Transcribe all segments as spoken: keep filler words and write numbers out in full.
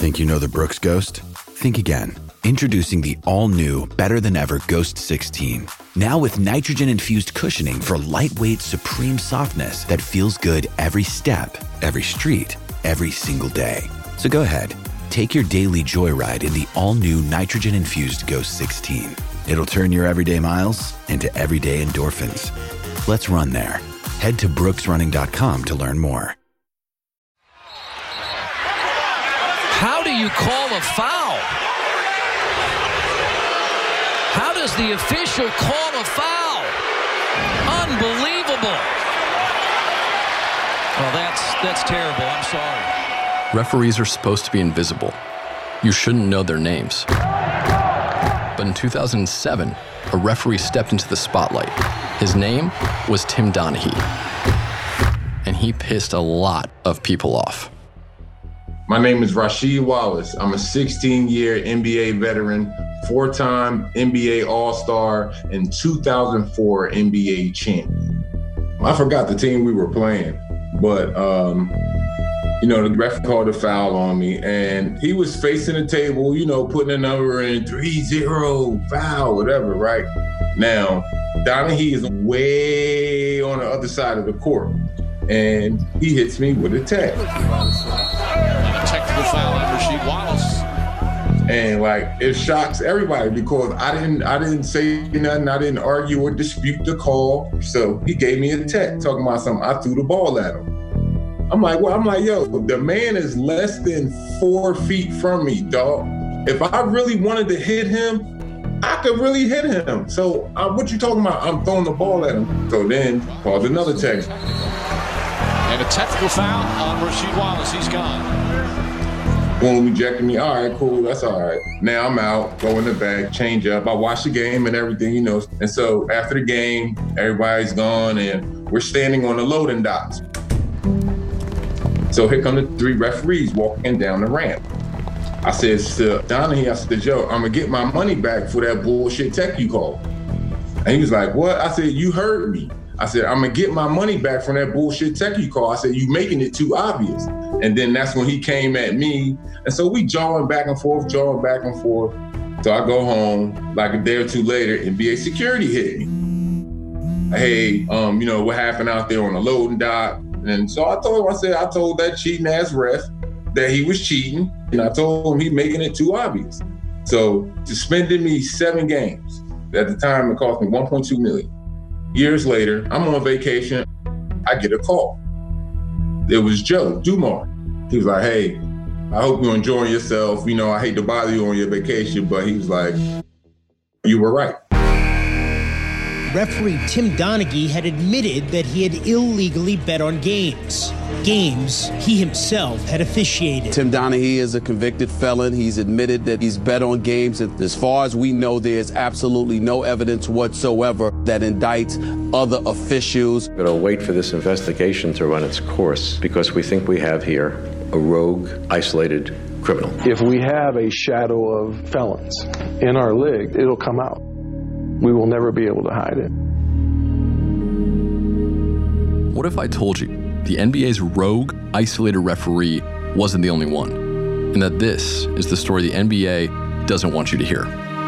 Think you know the Brooks Ghost? Think again. Introducing the all-new, better-than-ever Ghost sixteen. Now with nitrogen-infused cushioning for lightweight, supreme softness that feels good every step, every street, every single day. So go ahead, take your daily joyride in the all-new nitrogen-infused Ghost sixteen. It'll turn your everyday miles into everyday endorphins. Let's run there. Head to brooks running dot com to learn more. How do you call a foul? How does the official call a foul? Unbelievable. Well, that's that's terrible. I'm sorry. Referees are supposed to be invisible. You shouldn't know their names. But in two thousand seven, a referee stepped into the spotlight. His name was Tim Donaghy. And he pissed a lot of people off. My name is Rasheed Wallace. I'm a sixteen-year N B A veteran, four-time N B A All-Star, and two thousand four N B A champion. I forgot the team we were playing, but, um, you know, the ref called a foul on me, and he was facing the table, you know, putting a number in, three zero, foul, whatever, right? Now, Donaghy is way on the other side of the court, and he hits me with a tag. Technical foul on Rasheed Wallace. And like it shocks everybody because I didn't I didn't say nothing, I didn't argue or dispute the call. So he gave me a tech talking about something. I threw the ball at him. I'm like, well, I'm like, yo, the man is less than four feet from me, dog. If I really wanted to hit him, I could really hit him. So uh, what you talking about? I'm throwing the ball at him. So then called another tech. And a technical foul on Rasheed Wallace. He's gone. Boom, ejected me. All right, cool, that's all right. Now I'm out, go in the back, change up. I watch the game and everything, you know. And so after the game, everybody's gone and we're standing on the loading docks. So here come the three referees walking down the ramp. I said to Donaghy, I said, Joe, I'm gonna get my money back for that bullshit tech you called. And he was like, what? I said, you heard me. I said, I'm gonna get my money back from that bullshit tech you called. I said, you making it too obvious. And then that's when he came at me. And so we jawing back and forth, jawing back and forth. So I go home, like a day or two later, N B A security hit me. Hey, um, you know, what happened out there on the loading dock? And so I told him, I said, I told that cheating ass ref that he was cheating. And I told him he making it too obvious. So suspended me seven games. At the time, it cost me one point two million dollars. Years later, I'm on vacation. I get a call. It was Joe Dumars. He was like, hey, I hope you're enjoying yourself. You know, I hate to bother you on your vacation, but he was like, you were right. Referee Tim Donaghy had admitted that he had illegally bet on games. Games he himself had officiated. Tim Donaghy is a convicted felon. He's admitted that he's bet on games. As far as we know, there's absolutely no evidence whatsoever that indicts other officials. We're going to wait for this investigation to run its course because we think we have here a rogue, isolated criminal. If we have a shadow of felons in our league, it'll come out. We will never be able to hide it. What if I told you the N B A's rogue, isolated referee wasn't the only one, and that this is the story the N B A doesn't want you to hear?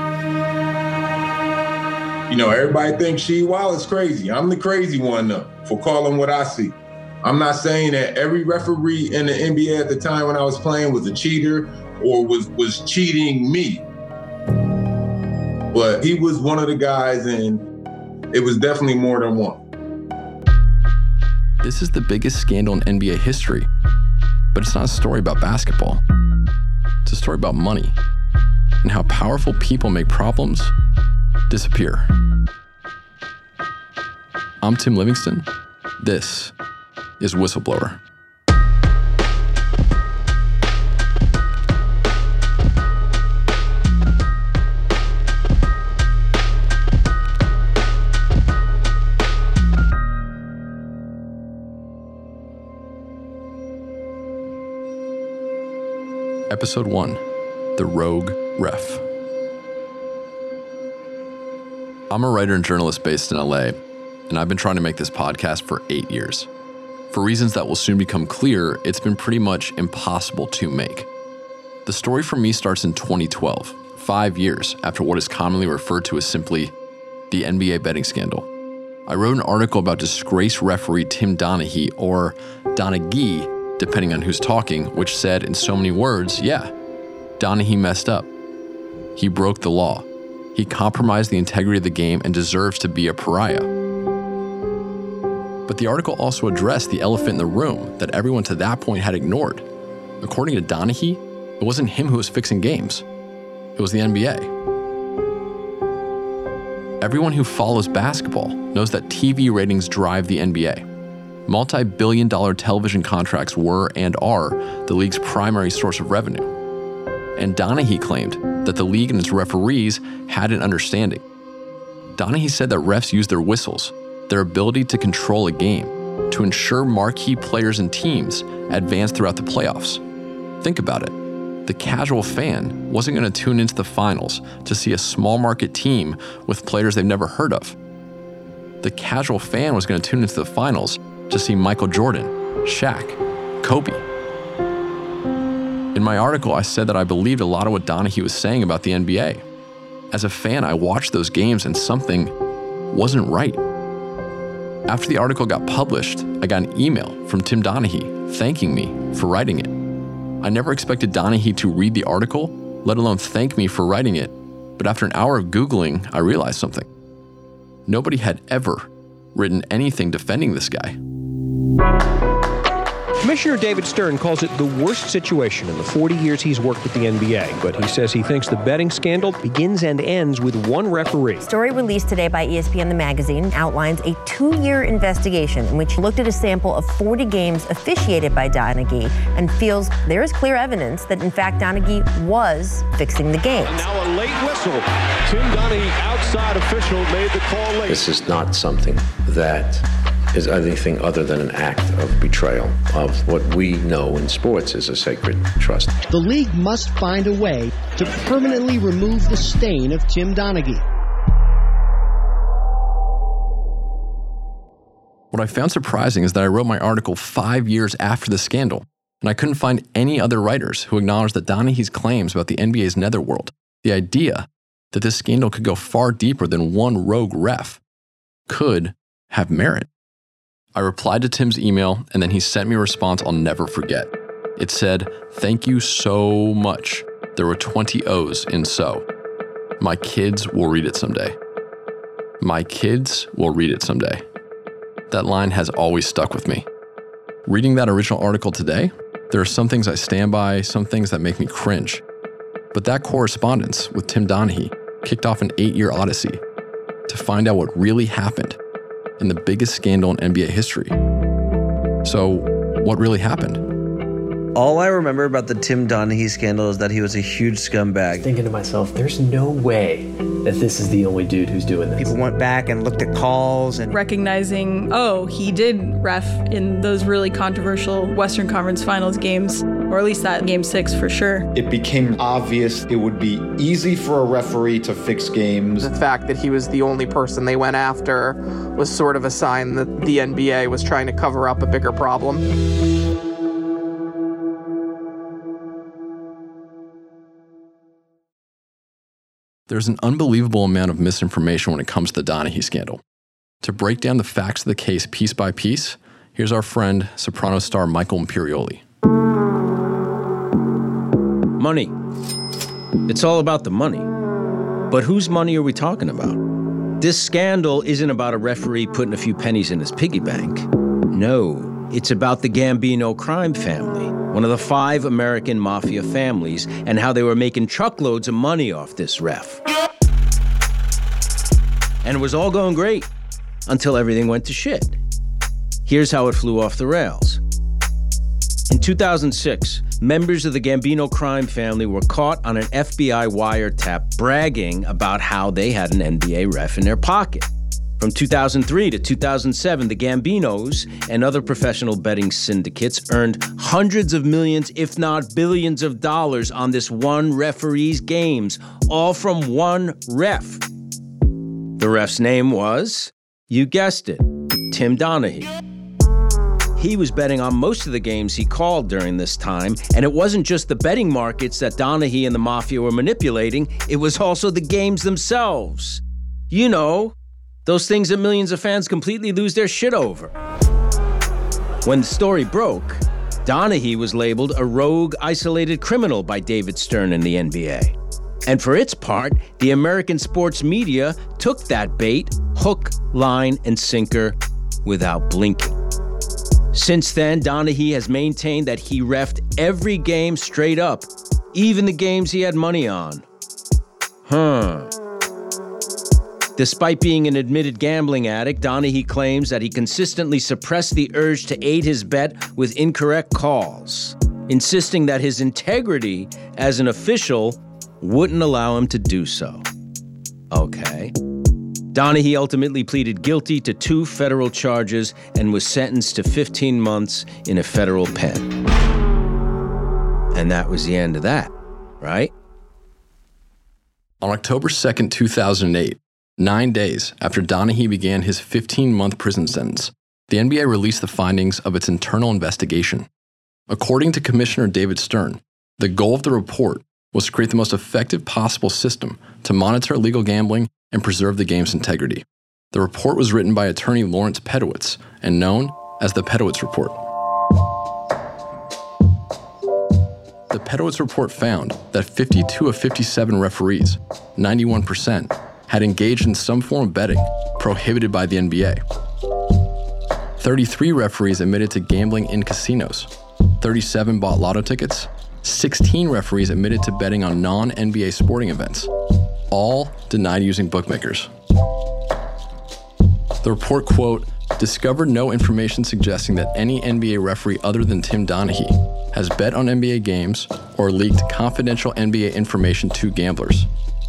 You know, everybody thinks Rasheed Wallace crazy. I'm the crazy one, though, for calling what I see. I'm not saying that every referee in the N B A at the time when I was playing was a cheater or was, was cheating me. But he was one of the guys, and it was definitely more than one. This is the biggest scandal in N B A history, but it's not a story about basketball. It's a story about money and how powerful people make problems disappear. I'm Tim Livingston. This is Whistleblower. Episode one, The Rogue Ref. I'm a writer and journalist based in L A, and I've been trying to make this podcast for eight years. For reasons that will soon become clear, it's been pretty much impossible to make. The story for me starts in twenty twelve, five years after what is commonly referred to as simply the N B A betting scandal. I wrote an article about disgraced referee Tim Donaghy, or Donaghy, depending on who's talking, which said in so many words, yeah, Donaghy messed up. He broke the law. He compromised the integrity of the game and deserves to be a pariah. But the article also addressed the elephant in the room that everyone to that point had ignored. According to Donaghy, it wasn't him who was fixing games. It was the N B A. Everyone who follows basketball knows that T V ratings drive the N B A. Multi-billion dollar television contracts were and are the league's primary source of revenue. And Donaghy claimed that the league and its referees had an understanding. Donaghy said that refs use their whistles, their ability to control a game, to ensure marquee players and teams advance throughout the playoffs. Think about it. The casual fan wasn't going to tune into the finals to see a small market team with players they've never heard of. The casual fan was going to tune into the finals to see Michael Jordan, Shaq, Kobe. In my article, I said that I believed a lot of what Donaghy was saying about the N B A. As a fan, I watched those games and something wasn't right. After the article got published, I got an email from Tim Donaghy thanking me for writing it. I never expected Donaghy to read the article, let alone thank me for writing it, but after an hour of Googling, I realized something. Nobody had ever written anything defending this guy. Commissioner David Stern calls it the worst situation in the forty years he's worked with the N B A, but he says he thinks the betting scandal begins and ends with one referee. A story released today by E S P N The Magazine outlines a two-year investigation in which he looked at a sample of forty games officiated by Donaghy and feels there is clear evidence that, in fact, Donaghy was fixing the games. And now a late whistle. Tim Donaghy, outside official, made the call late. This is not something that is anything other than an act of betrayal of what we know in sports is a sacred trust. The league must find a way to permanently remove the stain of Tim Donaghy. What I found surprising is that I wrote my article five years after the scandal, and I couldn't find any other writers who acknowledged that Donaghy's claims about the N B A's netherworld, the idea that this scandal could go far deeper than one rogue ref, could have merit. I replied to Tim's email, and then he sent me a response I'll never forget. It said, "Thank you so much." There were twenty O's in "so." My kids will read it someday. My kids will read it someday. That line has always stuck with me. Reading that original article today, there are some things I stand by, some things that make me cringe. But that correspondence with Tim Donaghy kicked off an eight-year odyssey to find out what really happened in the biggest scandal in N B A history. So, what really happened? All I remember about the Tim Donaghy scandal is that he was a huge scumbag. Thinking to myself, there's no way that this is the only dude who's doing this. People went back and looked at calls and recognizing, oh, he did ref in those really controversial Western Conference Finals games, or at least that game six for sure. It became obvious it would be easy for a referee to fix games. The fact that he was the only person they went after was sort of a sign that the N B A was trying to cover up a bigger problem. There's an unbelievable amount of misinformation when it comes to the Donaghy scandal. To break down the facts of the case piece by piece, here's our friend, Sopranos star Michael Imperioli. Money. It's all about the money. But whose money are we talking about? This scandal isn't about a referee putting a few pennies in his piggy bank. No, it's about the Gambino crime family, one of the five American mafia families, and how they were making truckloads of money off this ref. And it was all going great until everything went to shit. Here's how it flew off the rails. In two thousand six, members of the Gambino crime family were caught on an F B I wiretap bragging about how they had an N B A ref in their pocket. From two thousand three to two thousand seven, the Gambinos and other professional betting syndicates earned hundreds of millions, if not billions of dollars on this one referee's games, all from one ref. The ref's name was, you guessed it, Tim Donaghy. He was betting on most of the games he called during this time, and it wasn't just the betting markets that Donaghy and the Mafia were manipulating, it was also the games themselves. You know, those things that millions of fans completely lose their shit over. When the story broke, Donaghy was labeled a rogue, isolated criminal by David Stern and the N B A. And for its part, the American sports media took that bait, hook, line, and sinker, without blinking. Since then, Donaghy has maintained that he reffed every game straight up, even the games he had money on. Huh. Despite being an admitted gambling addict, Donaghy claims that he consistently suppressed the urge to aid his bet with incorrect calls, insisting that his integrity as an official wouldn't allow him to do so. Okay. Donaghy ultimately pleaded guilty to two federal charges and was sentenced to fifteen months in a federal pen. And that was the end of that, right? On October second, two thousand eight, nine days after Donaghy began his fifteen-month prison sentence, the N B A released the findings of its internal investigation. According to Commissioner David Stern, the goal of the report was to create the most effective possible system to monitor illegal gambling and preserve the game's integrity. The report was written by attorney Lawrence Pedowitz and known as the Pedowitz Report. The Pedowitz Report found that fifty-two of fifty-seven referees, ninety-one percent, had engaged in some form of betting prohibited by the N B A. thirty-three referees admitted to gambling in casinos. thirty-seven bought lotto tickets. sixteen referees admitted to betting on non-N B A sporting events. All denied using bookmakers. The report, quote, discovered no information suggesting that any N B A referee other than Tim Donaghy has bet on N B A games or leaked confidential N B A information to gamblers.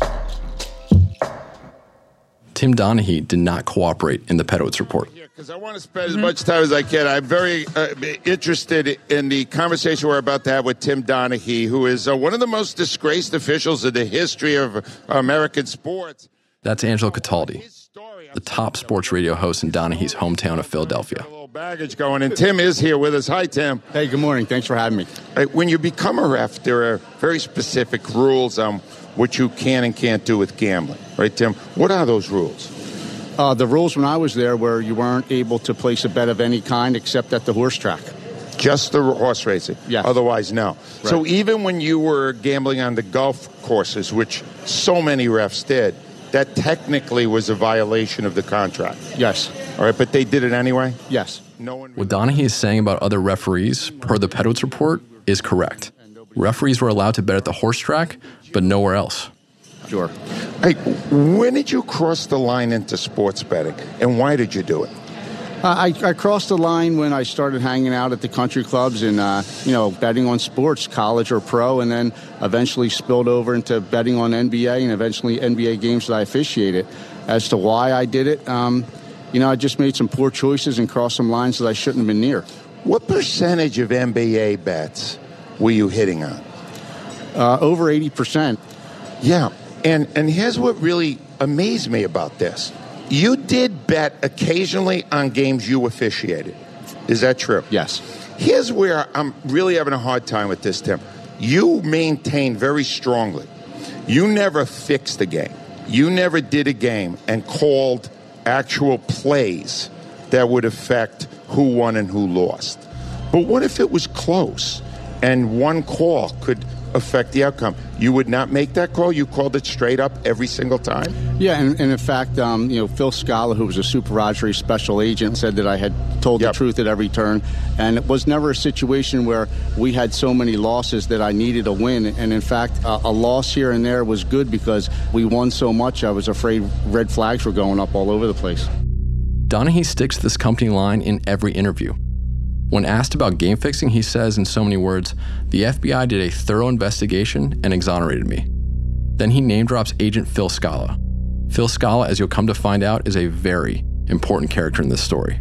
Tim Donaghy did not cooperate in the Pedowitz report. Because I want to spend as much time as I can. I'm very uh, interested in the conversation we're about to have with Tim Donaghy, who is uh, one of the most disgraced officials in the history of American sports. That's Angelo Cataldi, the top sports radio host in Donaghy's hometown of Philadelphia. A little baggage going, and Tim is here with us. Hi, Tim. Hey, good morning. Thanks for having me. Right, when you become a ref, there are very specific rules on what you can and can't do with gambling. Right, Tim? What are those rules? Uh, the rules when I was there were you weren't able to place a bet of any kind except at the horse track. Just the horse racing? Yeah. Otherwise, no. Right. So even when you were gambling on the golf courses, which so many refs did, that technically was a violation of the contract? Yes. All right, but they did it anyway? Yes. No one. What Donaghy is saying about other referees, per the Pedowitz report, is correct. Referees were allowed to bet at the horse track, but nowhere else. Sure. Hey, when did you cross the line into sports betting, and why did you do it? Uh, I, I crossed the line when I started hanging out at the country clubs and, uh, you know, betting on sports, college or pro, and then eventually spilled over into betting on N B A and eventually N B A games that I officiated. As to why I did it, um, you know, I just made some poor choices and crossed some lines that I shouldn't have been near. What percentage of N B A bets were you hitting on? Uh, over eighty percent. Yeah. And and here's what really amazed me about this. You did bet occasionally on games you officiated. Is that true? Yes. Here's where I'm really having a hard time with this, Tim. You maintained very strongly. You never fixed the game. You never did a game and called actual plays that would affect who won and who lost. But what if it was close and one call could affect the outcome? You would not make that call? You called it straight up every single time? Yeah, and, and in fact, um, you know, Phil Scala, who was a supervisory special agent, said that I had told yep. the truth at every turn. And it was never a situation where we had so many losses that I needed a win. And in fact, uh, a loss here and there was good because we won so much, I was afraid red flags were going up all over the place. Donaghy sticks to this company line in every interview. When asked about game fixing, he says in so many words, the F B I did a thorough investigation and exonerated me. Then he name drops agent Phil Scala. Phil Scala, as you'll come to find out, is a very important character in this story.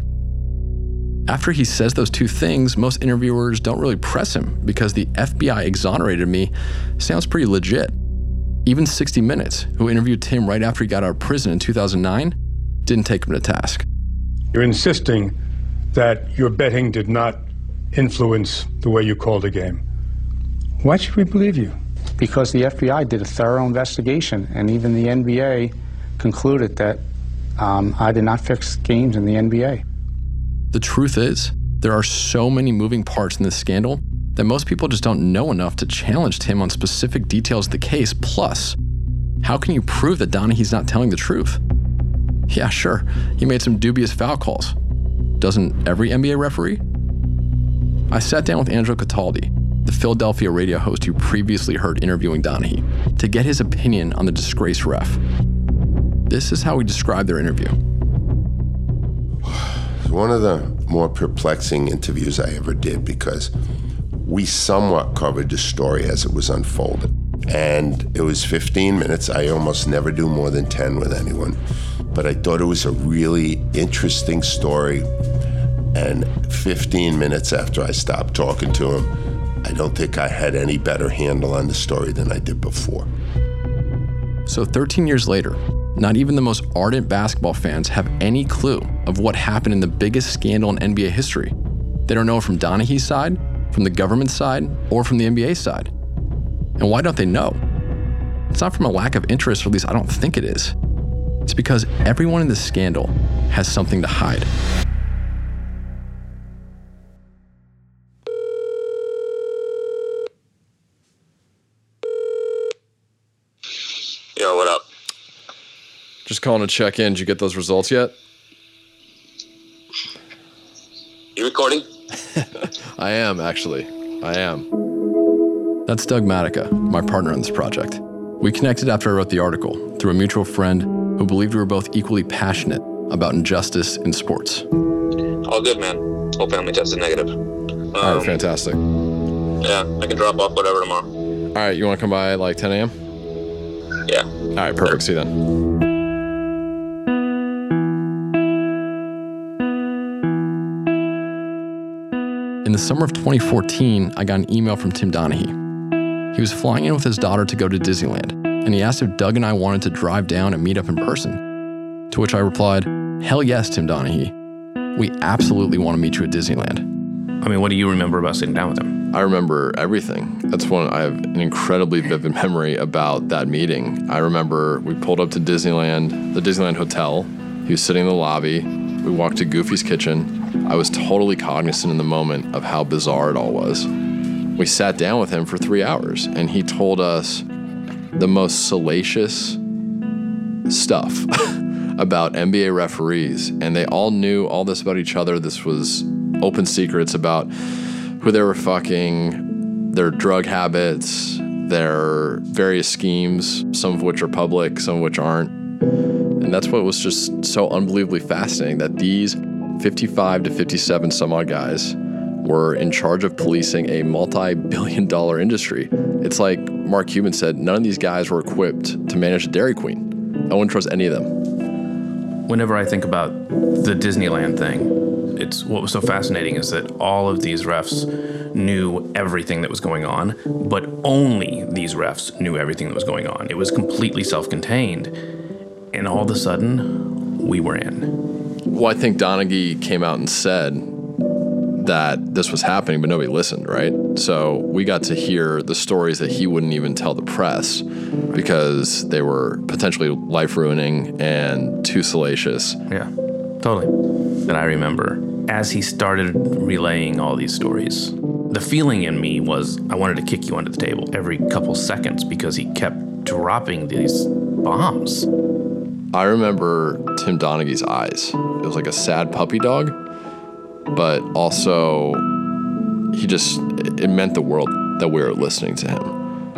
After he says those two things, most interviewers don't really press him because the F B I exonerated me sounds pretty legit. Even sixty minutes, who interviewed Tim right after he got out of prison in two thousand nine, didn't take him to task. You're insisting that your betting did not influence the way you called the game. Why should we believe you? Because the F B I did a thorough investigation, and even the N B A concluded that um, I did not fix games in the N B A. The truth is, there are so many moving parts in this scandal that most people just don't know enough to challenge Tim on specific details of the case. Plus, how can you prove that Donaghy's not telling the truth? Yeah, sure, he made some dubious foul calls. Doesn't every N B A referee? I sat down with Angelo Cataldi, the Philadelphia radio host you previously heard interviewing Donaghy, to get his opinion on the disgraced ref. This is how he described their interview. It's one of the more perplexing interviews I ever did because we somewhat covered the story as it was unfolded. And it was fifteen minutes. I almost never do more than ten with anyone. But I thought it was a really interesting story. And fifteen minutes after I stopped talking to him, I don't think I had any better handle on the story than I did before. So thirteen years later, not even the most ardent basketball fans have any clue of what happened in the biggest scandal in N B A history. They don't know from Donaghy's side, from the government side, or from the N B A side. And why don't they know? It's not from a lack of interest, or at least I don't think it is. It's because everyone in this scandal has something to hide. Yo, what up? Just calling to check in. Did you get those results yet? You recording? I am, actually. I am. That's Doug Matica, my partner on this project. We connected after I wrote the article through a mutual friend who believed we were both equally passionate about injustice in sports. All good, man. Whole family tested negative. Um, All right, fantastic. Yeah, I can drop off whatever tomorrow. All right, you want to come by at like ten a.m.? Yeah. All right, perfect. See you then. In the summer of twenty fourteen, I got an email from Tim Donaghy. He was flying in with his daughter to go to Disneyland, and he asked if Doug and I wanted to drive down and meet up in person. To which I replied, hell yes, Tim Donaghy. We absolutely want to meet you at Disneyland. I mean, what do you remember about sitting down with him? I remember everything. That's one, I have an incredibly vivid memory about that meeting. I remember we pulled up to Disneyland, the Disneyland Hotel. He was sitting in the lobby. We walked to Goofy's kitchen. I was totally cognizant in the moment of how bizarre it all was. We sat down with him for three hours, and he told us the most salacious stuff about N B A referees, and they all knew all this about each other. This was open secrets about who they were fucking, their drug habits, their various schemes, some of which are public, some of which aren't. And that's what was just so unbelievably fascinating, that these fifty-five to fifty-seven some odd guys were in charge of policing a multi-billion dollar industry. It's like Mark Cuban said, none of these guys were equipped to manage a Dairy Queen. I wouldn't trust any of them. Whenever I think about the Disneyland thing, it's what was so fascinating is that all of these refs knew everything that was going on, but only these refs knew everything that was going on. It was completely self-contained, and all of a sudden, we were in. Well, I think Donaghy came out and said that this was happening, but nobody listened, right? So we got to hear the stories that he wouldn't even tell the press because they were potentially life-ruining and too salacious. Yeah, totally. And I remember, as he started relaying all these stories, the feeling in me was I wanted to kick you under the table every couple seconds because he kept dropping these bombs. I remember Tim Donaghy's eyes. It was like a sad puppy dog, but also he just, it meant the world that we were listening to him.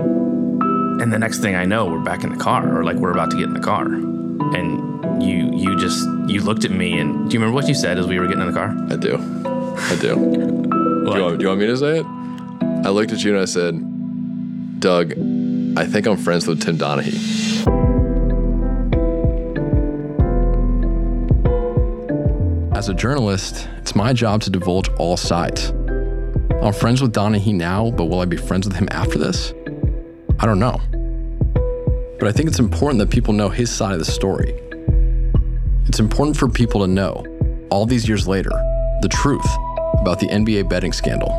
And the next thing I know, we're back in the car, or like we're about to get in the car. And you you just, you looked at me, and do you remember what you said as we were getting in the car? I do. I do. do, you want, do you want me to say it? I looked at you and I said, Doug, I think I'm friends with Tim Donaghy. As a journalist, it's my job to divulge all sides. I'm friends with Donaghy now, but will I be friends with him after this? I don't know. But I think it's important that people know his side of the story. It's important for people to know, all these years later, the truth about the N B A betting scandal.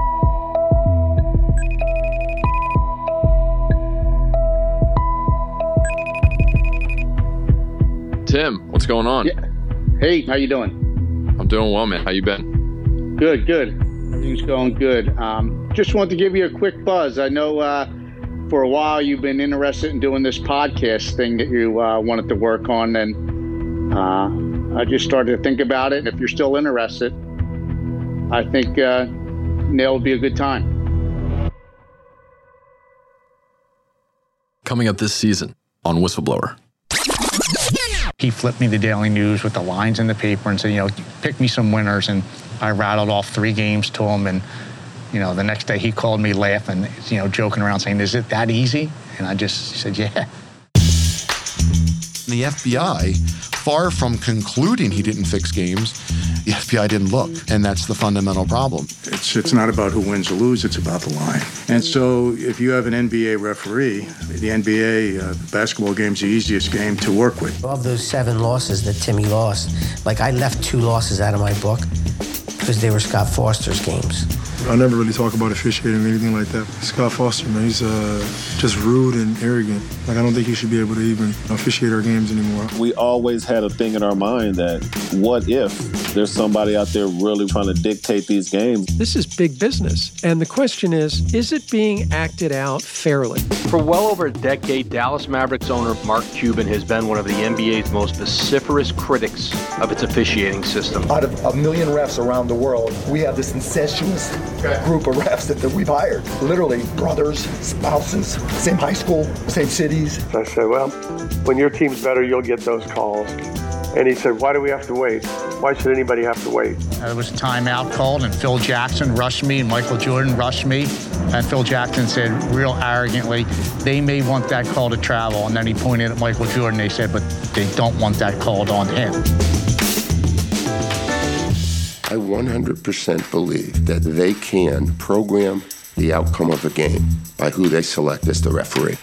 Tim, what's going on? Yeah. Hey, how you doing? I'm doing well, man. How you been? Good, good. Everything's going good. Um, just wanted to give you a quick buzz. I know uh, for a while you've been interested in doing this podcast thing that you uh, wanted to work on, and uh, I just started to think about it. And if you're still interested, I think uh, now would be a good time. Coming up this season on Whistleblower. He flipped me the Daily News with the lines in the paper and said, you know, pick me some winners. And I rattled off three games to him. And, you know, the next day he called me laughing, you know, joking around saying, is it that easy? And I just said, yeah. The F B I, far from concluding he didn't fix games, the F B I didn't look. And that's the fundamental problem. It's, it's not about who wins or loses, it's about the line. And so if you have an N B A referee, the N B A uh, basketball game's the easiest game to work with. Of those seven losses that Timmy lost, like I left two losses out of my book because they were Scott Foster's games. I never really talk about officiating or anything like that. Scott Foster, man, he's uh, just rude and arrogant. Like, I don't think he should be able to even officiate our games anymore. We always had a thing in our mind that what if there's somebody out there really trying to dictate these games? This is big business. And the question is, is it being acted out fairly? For well over a decade, Dallas Mavericks owner Mark Cuban has been one of the N B A's most vociferous critics of its officiating system. Out of a million refs around the world, we have this incestuous group of refs that, that we've hired. Literally brothers, spouses, same high school, same cities. I said, well, when your team's better, you'll get those calls. And he said, why do we have to wait? Why should anybody have to wait? There was a timeout called, and Phil Jackson rushed me, and Michael Jordan rushed me. And Phil Jackson said real arrogantly, they may want that call to travel. And then he pointed at Michael Jordan, they said, but they don't want that called on him. I one hundred percent believe that they can program the outcome of a game by who they select as the referee.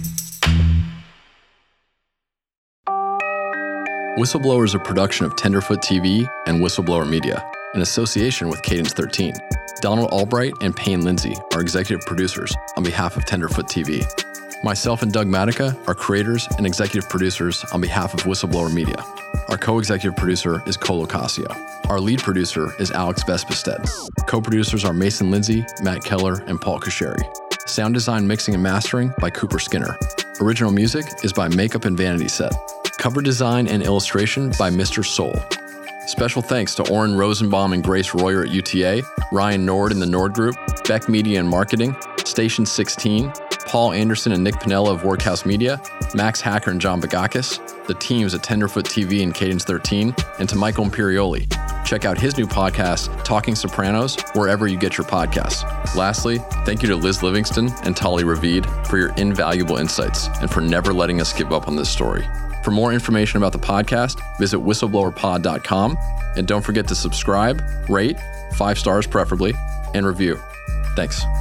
Whistleblower is a production of Tenderfoot T V and Whistleblower Media in association with Cadence thirteen. Donald Albright and Payne Lindsay are executive producers on behalf of Tenderfoot T V. Myself and Doug Matica are creators and executive producers on behalf of Whistleblower Media. Our co-executive producer is Cole Ocasio. Our lead producer is Alex Vespestead. Co-producers are Mason Lindsay, Matt Keller, and Paul Kasheri. Sound design, mixing, and mastering by Cooper Skinner. Original music is by Makeup and Vanity Set. Cover design and illustration by Mister Soul. Special thanks to Oren Rosenbaum and Grace Royer at U T A, Ryan Nord in the Nord Group, Beck Media and Marketing, Station sixteen, Paul Anderson and Nick Pinella of Workhouse Media, Max Hacker and John Bagakis, the teams at Tenderfoot T V and Cadence thirteen, and to Michael Imperioli. Check out his new podcast, Talking Sopranos, wherever you get your podcasts. Lastly, thank you to Liz Livingston and Tali Ravid for your invaluable insights and for never letting us give up on this story. For more information about the podcast, visit whistleblower pod dot com, and don't forget to subscribe, rate, five stars preferably, and review. Thanks.